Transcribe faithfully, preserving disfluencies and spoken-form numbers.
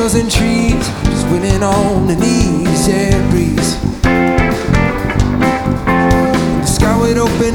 hills and trees, just winning on the knees, yeah, breeze.